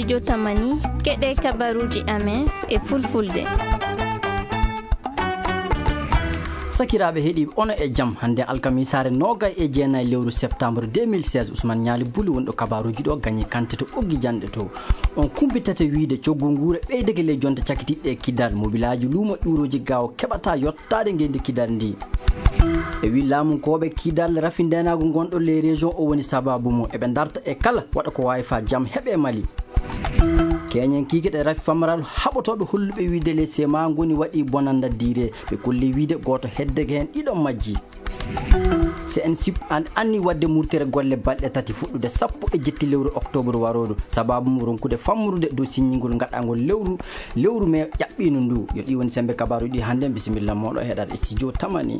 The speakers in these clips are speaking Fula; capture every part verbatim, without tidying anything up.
studio Tamani keɗe kabaruji amen e fulfulde. Sakiraɓe heeɗi ono e jaam hande alkamisare nogay e jeenayi lewru septembre deux mille seize Ousmane Niali Buli wonɗo kabaruji ɗo gagné kante to ɓoggi jande to on kumpitata wiide coggu nguure ɓeydege ley jonde cakitiɗɗe e kidal mobilaji luumo ɗuroji gaw keɓata yottade ngendi kidal ndi e wi laamunkoɓe kidal rafindenago gonɗo les régions o woni sababu mum eɓe darta e kala waɗa ko wawi fa jaam heeɓe Mali keñen kikiɗe rafi famaral haɓotoɓe holluɓe wiide les sema goni waɗi bonanda dire ɓe kolli wiide goto heddege hen ɗiɗon majji C N S I P an anni wadde murtere golle balɗe tati fuɗɗude sappo e jetti lewru octobre waroɗo sababu mum ronkude fammude dow signigol gaɗagol lewru lewru me ƴaɓɓino ndu yo ɗi woni sembe kabaru ɗi hande bisimilla moɗo heɗat studio Tamani.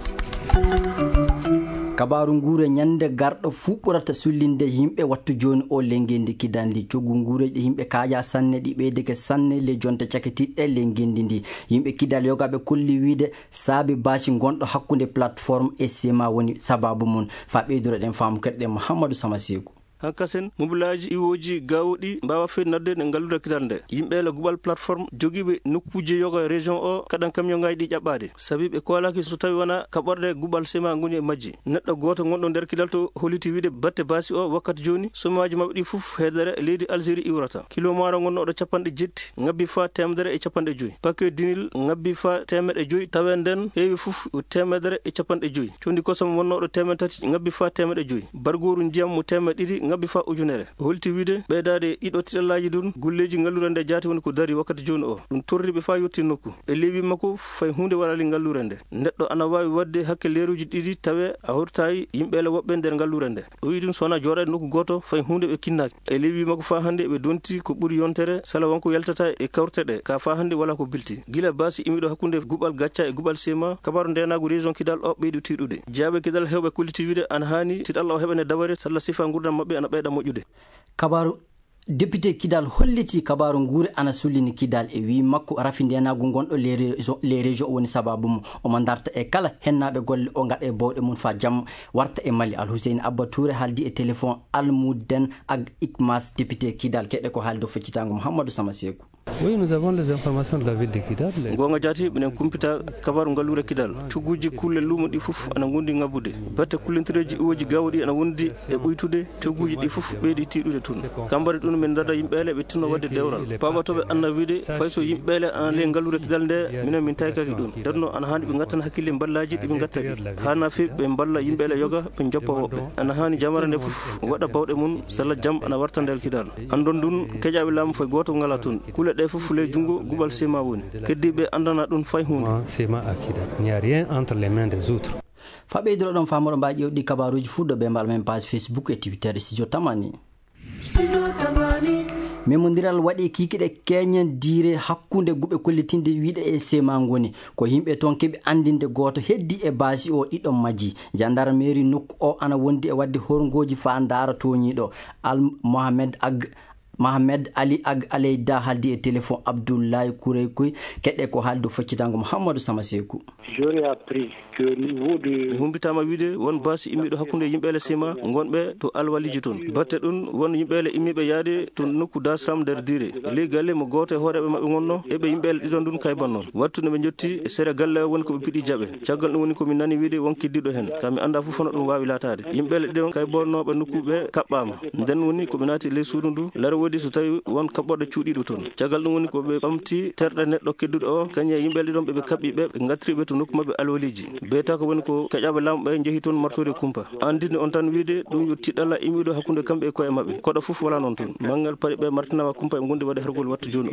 Kabaru nguure ñande garɗo fu ɓurata sullinde yimɓe wattu joni o lengendi kidandi coggu nguureji yimɓe kaaja sanne ɗi ɓeydeke sanne le jonte caketiɗɗe lengendi ndi yimɓe kidal yogaɓe kolli wiide saabi basi gonɗo hakkude plateforme e sema woni sababu mum fa ɓeydoro ɗen faamu keɗɗe Mouhamadou Samasikou hankasen mobilaji iwoji gawɗi mbawa fennadde ne ngallude kidal nde yimɓe la gubal plateforme jogiɓe nokkuje yoga région o kaɗan camion ngaji ɗi ƴaɓɓade sabi ɓe kolaki so tawi wona kaɓorɗe gubal sema goni e majji neɗɗo goto gonɗo nder kidal to holiti wiide batte basi o wakkati joni somaji mabɓe ɗi foof heedere leydi Algérie iwrata kilo maro gonɗo oɗo capanɗe jetti ngabbi fa temedere e capanɗe joyyi paquet dinil ngabbi fa temeɗe joyyi tawe nden heewi foof temedere e capanɗe joyyi condi kosam wonnoɗo temeɗe tati ngabbi fa temeɗe joyyi bargoru ndiyam mo temeɗe ɗiɗi ngabbi fa ujunere holti wiide ɓeydade ɗiɗo tiɗallaji dun gulleji ngallure nde jaati woni ko dari wakkati joni o ɗum torriɓe fa yetti nokku e lewi makko fay hunde waɗali ngallure nde neɗɗo ana wawi wadde hakke leeruji ɗiɗi tawe a hortayi yimɓele woɓɓe nder ngallure nde o wi ɗum sowona jooɗade nokku goto fay hunde ɓe kinnaki e lewi makko fa hande ɓe donti ko ɓuuri yontere sala wonko yaltata e kawrte ɗe ka fa hande wala ko bilti gila basi imiɗo hakkude guɓal gacca e guɓal sema kabaru ndenago région kidal o ɓeydi tiɗude jeyaɓe kidal hewɓe kolliti wiide ana hani tiɗalla o heɓane daware salla sifa gurdam mabɓe ana ɓeyɗa moƴƴude kabaru député kidal holliti kabaru nguure ana sullini kidal e wi makko rafindenago gonɗo les régions woni sababu mum omo darta e kala hennaɓe golle o gaɗa e bawɗe mum fa jaam warta e Mali Alhussein Abba Touré haaldi e téléphone Almouden ak Ikmas député kidal keɗe ko haaldo feccitago Mouhamadou Samasikou. Oui, nous avons les informations de la ville de Kidal. Gonga jati benen kumpita kabaru ngallure Kidal. Tuguji kulle lumo di fuf ana gondi ngabude. Batte kullentereji iwoji gawdi ana wondi e buytude tuguji di fuf beedi tidude tun. Kambari dun men dada yimbele be tinno wadde dewral. Baba tobe anna wiide fayso yimbele an le ngallure Kidal nde minen min taykaki dun. Darno ana handi be ngattana hakkille ballaji di be ngattaki. Hana fi be balla yimbele yoga be joppa wobbe. Ana hani jamara nde fuf wada bawde mun sala jam ana warta ndel Kidal. Andon dun kejabe lam fay goto ngala tun. Kule de fufule jungo gubal sema woni keddibe andana dun fay hunde sema akida il n'y a rien entre les mains des autres fabe dro don famodo mbaaji odi kabaruji fuddo be mbal men page Facebook et Twitter studio Tamani studio Tamani memondiral waɗi kikiɗe keñen dire hakkunde guɓe kollitinde wiide e sema ngoni ko yimɓe toon keɓe andinde goto heddi e basi o ɗiɗon majji gendarmerie nokku o ana wondi e wadde horgoji fa ndara toñiɗo Al Mohamed Ag Mohamed Ali Ag Aleyda haldi e téléphone Abdoulaye Koureykoy keɗɗe ko haaldo foccitango Mouhamadou Samasikou. J'aurais appris que niveau de humbitama wiide won basi immiɗo hakkunde yimɓele sima gonɓe to alwaliji toon batte ɗum won yimɓele immiɓe yaade to nokku dasram nder dire ley galle mo goto e hooreɓe mabɓe gonno eɓe yimɓele ɗiɗon ɗum kayban noon wattu no ɓe jotti sere galle woni koɓe piɗi jaaɓe caggal ɗum woni komi nani wiide won kiddiɗo hen kam mi anda fof no ɗum wawi latade yimɓele ɗiɗon kay bonnoɓe nokkuɓe kaɓɓama nden woni koɓe naati ley suudu ndu lara wodi so tawi won kaɓɓoɗe cuuɗiɗo toon caggal ɗum woni koɓe ɓamti terɗe neɗɗo kedduɗo o kañum e yimɓele ɗiɗon ɓeɓe kaɓɓiɓe ɓe gatriɓe to nokku mabɓe alwaliji beyata ko woni ko keƴaɓe lamɓe jeehi toon martode kumpa andinde on tan wiide ɗum yo tiɗɗalla immiɗo hakkude kamɓe e koye mabɓe koɗo fof wala noon toon mangal paɗi ɓe martinama kumpa e gondi waɗe hergol wattu joni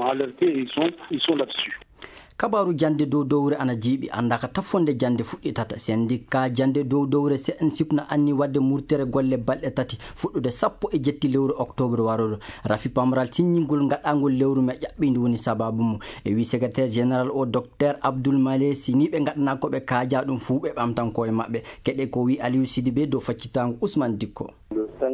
o kabaru jande dow dowre ana jiiɓi andaka tafonde jande fuɗɗitata syndicat jande dow dowre C N S I P na anni wadde murtere golle balɗe tati fuɗɗude sappo e jetti lewru octobre waroɗo rafi pamral signingol gaɗangol lewru me ƴaɓɓindi woni sababu mum e wi secrétaire général o docteur Abdoul Malé sini ɓe gaɗana koɓe kaaja ɗum fuu ɓe ɓamtan koye mabɓe keɗe ko wi Aliou Sidibé dow faccitango Ousmane Dikko. Le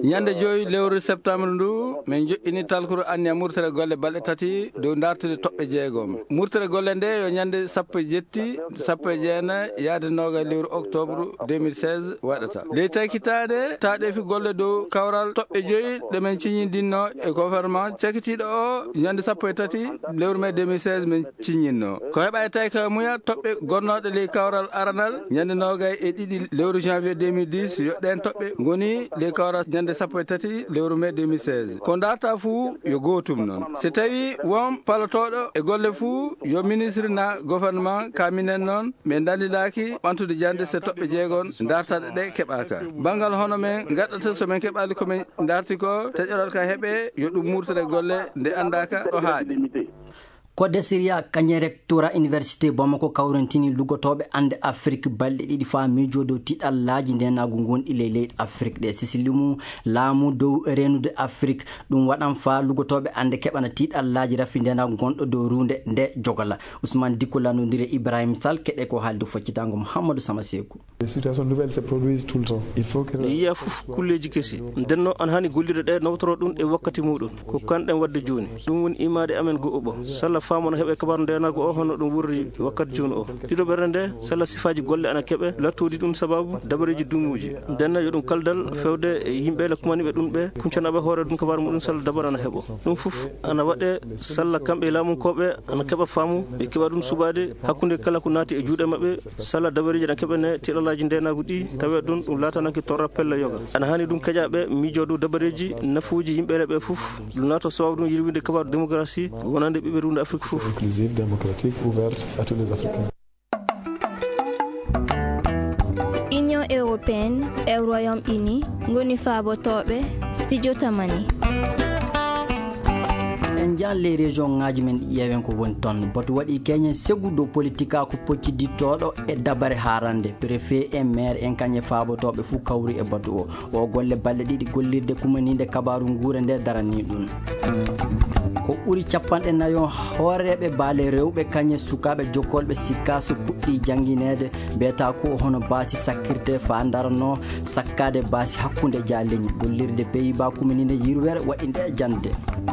ñande joyi lewru septembre ndu min joƴƴini talkuru anniya murtere golle balɗe tati dow dartude toɓɓe jeegom. Murtere golle nde yo ñande sappo e jetti sappo e jeenayi yaade noga lewru octobre deux mille seize waɗata. Ley taykitade taɗefi golle dow kawral toɓɓe joyi ɗemin ciñidinno e gouvernement cakitiɗo o ñande sappo e tati lewru mai deux mille seize min ciñinno. Ko heɓa e tayka muya toɓɓe gonnoɗe ley kawral aranal ñande noga e ɗiɗi lewru janvier deux mille dix yoɗɗen toɓɓe goni ley kawral ñande sappo e tati lewru mai deux mille seize. Ko darta fuu yo gotum noon. So tawi won palotoɗo e golle fuu yo ministre na gouvernement kaminen noon min dalilaki ɓantude jande so toɓɓe jeegon dartaɗe ɗe keɓaka. Bangal hono men gaɗɗata somin keɓali komin darti ko taƴoɗal ka heeɓe yo ɗum murtore golle nde andaka ɗo haaɗi. Code Syria kañe rectora université Bamako kawrentini lugotoɓe ande Afrique balɗe ɗiɗi fa miijo dow tiɗallaji ndenagu gonɗi ley leyɗe Afrique ɗe sisilimu laamu dow renude Afrique ɗum waɗan fa lugotoɓe ande keɓana tiɗallaji rafi ndenagu gonɗo dow runde nde jogola. Ousmane Dicko lanodiri Ibrahim Sall keɗe ko haalde foccitango Mouhamadou Samasekou. Situation nouvelle se produisent tout le temps. Il faut que yiya fof kulleji kesi ndenno an hani gollire ɗe nawtoro ɗum e wakkati muɗum ko kanɗen wadde joni ɗum woni imade amen go oɓo salla famona heɓe kabaru ndenago o hono ɗum wurri wakkati joni o ɗiɗo ɓerde nde salla sifaji golle ana keɓe lattudi ɗum sababu dabareji dumuji ndenno yo ɗum kaldal fewde yimɓe kumaniɓe ɗum ɓe kuncanaɓe hoore ɗum kabaru muɗum salla dabar ana heeɓo ɗum fof ana waɗe salla kamɓe laamunkoɓe ana keɓa faamu ɓe keɓa ɗum subade hakkude kala ko naati e juuɗe mabɓe salla dabareji ana keɓe ne tiɗalaji ndenagu ɗi tawe ɗum ɗum latanaki torra pella yoga ana hani ɗum keƴaɓe miijo dow dabareji nafuuji yimɓeɗe ɓe fof ɗum naato sawabu ɗum yirwinde kabaru démocratie wonande ɓiɓe runde Afrique fof inclusive, démocratique, ouverte à tous les Africains. Union européenne et Royaume-Uni ngoni faabotoɓe studio tamani. en jan les régions ngaji men yewen ko woni ton boto waɗi keñen segudo politika ko poccidittoɗo e dabare harande préfet et maire en kañe faabotoɓe fuu kawri e batu o o golle balɗe ɗiɗi gollirde kumanide kabaru nguure nde darani ɗum ko ɓuri capanɗe nayo hooreɓe baale rewɓe kañe sukaɓe jokkolɓe sikka so puɗɗi jangguinede mbiyata ko hono baasi sakkirte fa darano sakkade baasi hakkude jaleñi gollirde pays-bas kumanide yirwere waɗi nde jande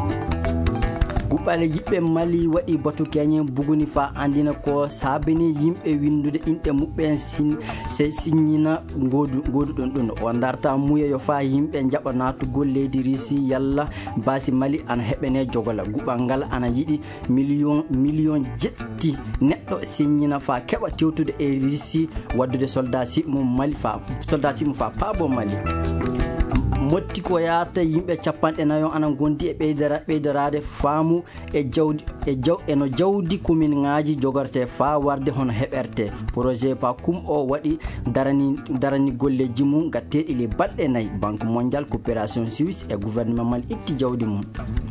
guɓɓale yiɓɓe Mali waɗi batu keñen buguni fa andina ko sabini yimɓe windude inɗe muɓɓe sin se signina godu goduɗon ɗon o darta muyeyo fa yimɓe jaɓa natugol leydi Risi yalla basi Mali ana heɓene jogola guɓal ngal ana yiɗi million million jetti neɗɗo signina fa keɓa tewtude e Risi waddude soldat si mum Mali fa soldat si mum fa paabo Mali motti ko yaata yimɓe capanɗe nayo ana gondi e ɓeydara ɓeydorade faamu e jawdi e jaw eno jawdi commune ngaji jogorte fa warde hono heɓerte projet pakum o waɗi darani darani golleji mum gatteɗi le balɗe nayyi banque mondial coopération suisse e gouvernement mal itti jawdi mum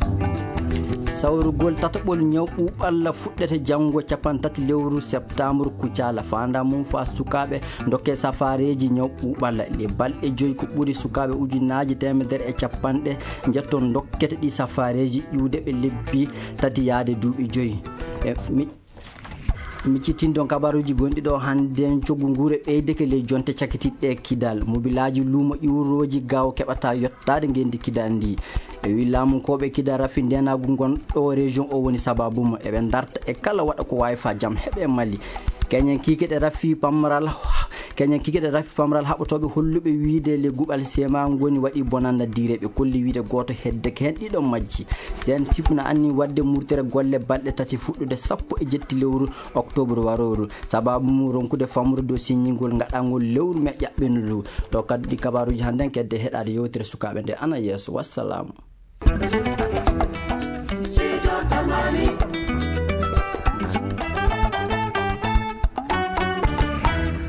sawrugol tataɓol ñaw ɓuuɓalla fuɗɗete janggo capantati lewru septembre kucala fanda mum fa sukaɓe dokke safareji ñaw ɓuuɓalla le balɗe joyi ko ɓuuri sukaɓe ujunnaji temedere e capanɗe jetton dokkete ɗi safareji ƴiwde ɓe lebbi tati yaade duuɓi joyi e mi mi cittini ɗon kabaruji gonɗi ɗo hande coggu guure ɓeydeke ley jonte cakitiɗɗe kidal mobilaji luumo iwroji gaw keɓata yettade gendi kidal ndi e wi laamunkoɓe kida rafi ndenagu gonɗo région o woni sababu mo eɓe darta e kala waɗa ko wawi fa jaam heeɓe Mali keñen kikeɗe rafi pamral keñen kikeɗe rafi pamral haɓotoɓe holluɓe wiide le guɓal sema goni waɗi bonanda direɓe kolli wiide goto heddeke hen ɗiɗon majji sen sifna anni wadde murtere golle balɗe tati fuɗɗude sappo e jetti lewru octobre waroru sababu mum ronkude famrude dow signigol gaɗangol lewru me ƴaɓɓinudu ɗo kadi ɗi kabaruji handen kedde heɗade yewtere sukaɓe nde ana yesso wassalamu.